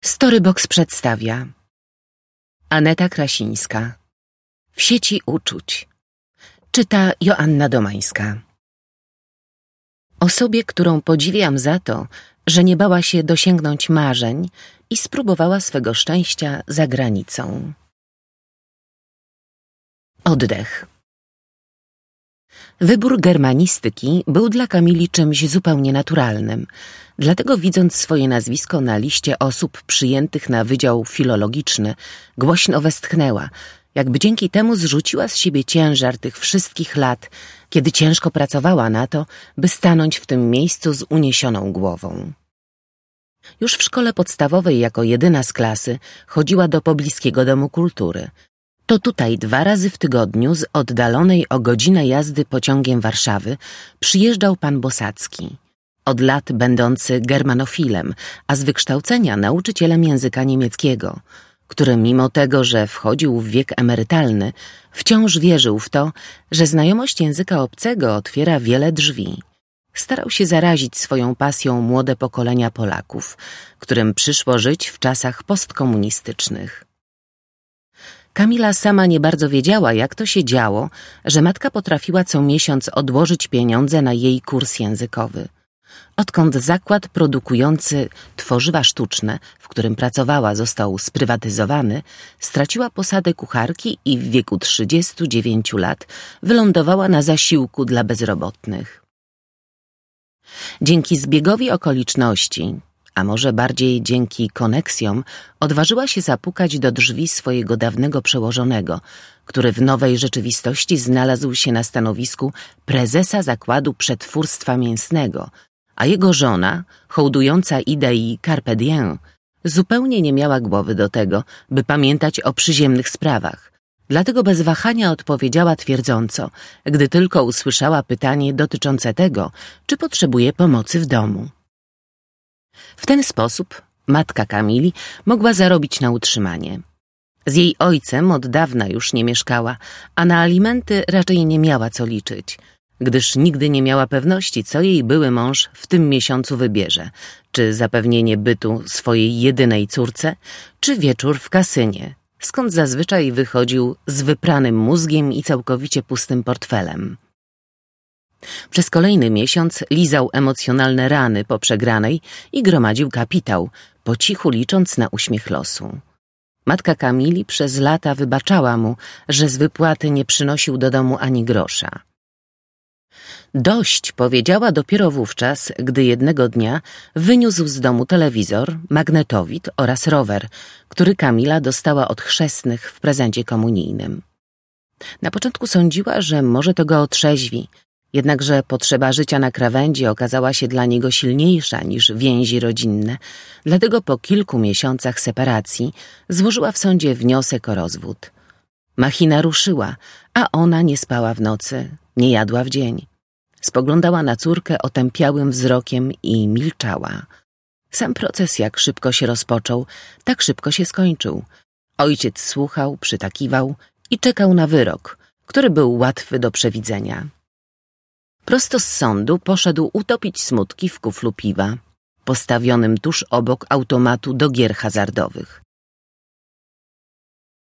Storybox przedstawia Aneta Krasińska. W sieci uczuć. Czyta Joanna Domańska. Osobie, którą podziwiam za to, że nie bała się dosięgnąć marzeń i spróbowała swego szczęścia za granicą. Oddech. Wybór germanistyki był dla Kamili czymś zupełnie naturalnym, dlatego widząc swoje nazwisko na liście osób przyjętych na Wydział Filologiczny, głośno westchnęła, jakby dzięki temu zrzuciła z siebie ciężar tych wszystkich lat, kiedy ciężko pracowała na to, by stanąć w tym miejscu z uniesioną głową. Już w szkole podstawowej jako jedyna z klasy chodziła do pobliskiego domu kultury. To tutaj 2 razy w tygodniu z oddalonej o godzinę jazdy pociągiem Warszawy przyjeżdżał pan Bosacki, od lat będący germanofilem, a z wykształcenia nauczycielem języka niemieckiego, który mimo tego, że wchodził w wiek emerytalny, wciąż wierzył w to, że znajomość języka obcego otwiera wiele drzwi. Starał się zarazić swoją pasją młode pokolenia Polaków, którym przyszło żyć w czasach postkomunistycznych. Kamila sama nie bardzo wiedziała, jak to się działo, że matka potrafiła co miesiąc odłożyć pieniądze na jej kurs językowy. Odkąd zakład produkujący tworzywa sztuczne, w którym pracowała, został sprywatyzowany, straciła posadę kucharki i w wieku 39 lat wylądowała na zasiłku dla bezrobotnych. Dzięki zbiegowi okoliczności, a może bardziej dzięki koneksjom, odważyła się zapukać do drzwi swojego dawnego przełożonego, który w nowej rzeczywistości znalazł się na stanowisku prezesa zakładu przetwórstwa mięsnego, a jego żona, hołdująca idei carpe diem, zupełnie nie miała głowy do tego, by pamiętać o przyziemnych sprawach. Dlatego bez wahania odpowiedziała twierdząco, gdy tylko usłyszała pytanie dotyczące tego, czy potrzebuje pomocy w domu. W ten sposób matka Kamili mogła zarobić na utrzymanie. Z jej ojcem od dawna już nie mieszkała, a na alimenty raczej nie miała co liczyć, gdyż nigdy nie miała pewności, co jej były mąż w tym miesiącu wybierze, czy zapewnienie bytu swojej jedynej córce, czy wieczór w kasynie, skąd zazwyczaj wychodził z wypranym mózgiem i całkowicie pustym portfelem. Przez kolejny miesiąc lizał emocjonalne rany po przegranej i gromadził kapitał, po cichu licząc na uśmiech losu. Matka Kamili przez lata wybaczała mu, że z wypłaty nie przynosił do domu ani grosza. Dość powiedziała dopiero wówczas, gdy jednego dnia wyniósł z domu telewizor, magnetowid oraz rower, który Kamila dostała od chrzestnych w prezencie komunijnym. Na początku sądziła, że może to go otrzeźwi, jednakże potrzeba życia na krawędzi okazała się dla niego silniejsza niż więzi rodzinne, dlatego po kilku miesiącach separacji złożyła w sądzie wniosek o rozwód. Machina ruszyła, a ona nie spała w nocy, nie jadła w dzień. Spoglądała na córkę otępiałym wzrokiem i milczała. Sam proces jak szybko się rozpoczął, tak szybko się skończył. Ojciec słuchał, przytakiwał i czekał na wyrok, który był łatwy do przewidzenia. Prosto z sądu poszedł utopić smutki w kuflu piwa, postawionym tuż obok automatu do gier hazardowych.